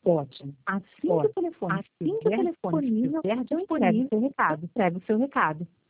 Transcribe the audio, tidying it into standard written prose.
Ótimo. Assim que o telefone estiver disponível, escreve o seu recado.